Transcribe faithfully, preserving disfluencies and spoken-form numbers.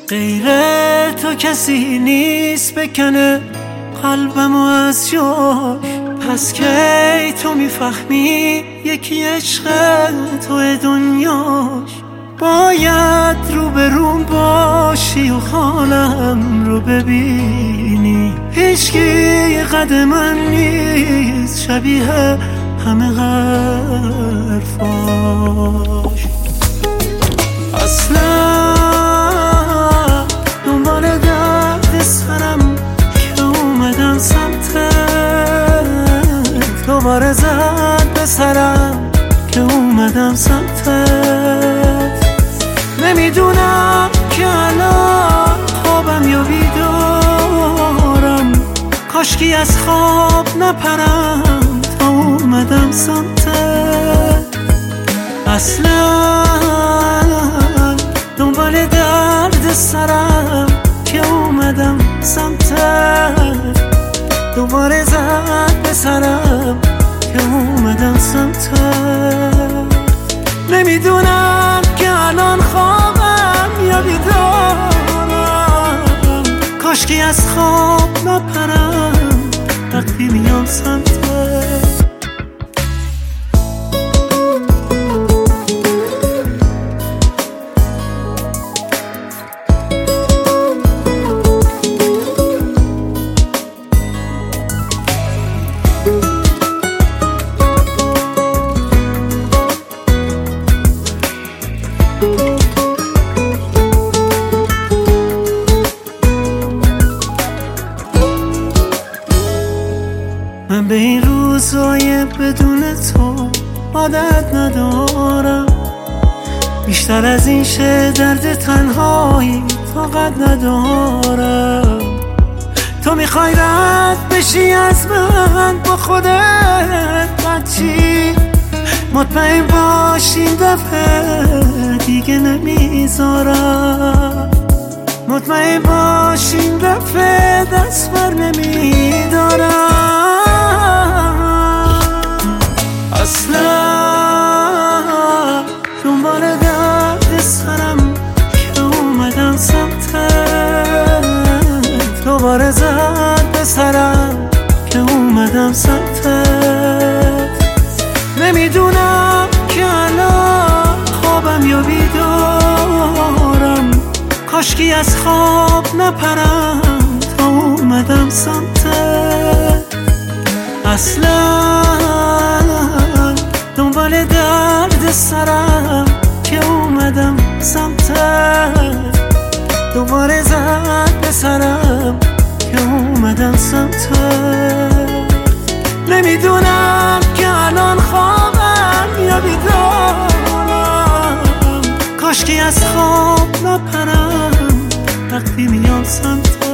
غیر تو کسی نیست بکنه قلبمو از جاش. پس کی تو میفهمی یکی عشق تو دنیاش. باید رو به روم باشی و حالم رو ببینی. هیچکی قد من نیست شبیه همه حرفاش. اصلا دنبال درد سرم که اومدم سمتت. دوباره زد به سرم که اومدم سمتت. نمیدونم که الان خوابم یا بیدارم. کاشکی از خواب نپرم تا اومدم سمتت. اصلا دنبال درد سرم که اومدم سمتت. دوباره زد به سرم که اومدم سمتت. نمیدونم که الان خوابم یا بیدارم. کاشکی از خواب نپرم وقتی میام سمتت. من به این روزای بدون تو عادت ندارم. بیشتر از این شه درد تنهایی طاقت ندارم. تو میخوای رد بشی از من با خودت بچی. مطمئن باش این دفعه دیگه نمیذارم. مطمئن باش این دفعه دست بر نمیدارم. اصلا دنبال درد سرم که اومدم سمتت. دوباره زد به سرم که اومدم سمتت. نمیدونم که الان خوابم یا بیدارم. کاشکی از خواب نپرم تا اومدم سمتت. اصلا دنبال درد سرم که اومدم سمتت. دوباره زد به سرم که اومدم سمتت. نمیدونم که الان خوابم یا بیدارم. کاشکی از خواب نپرم وقتی میام سمتت.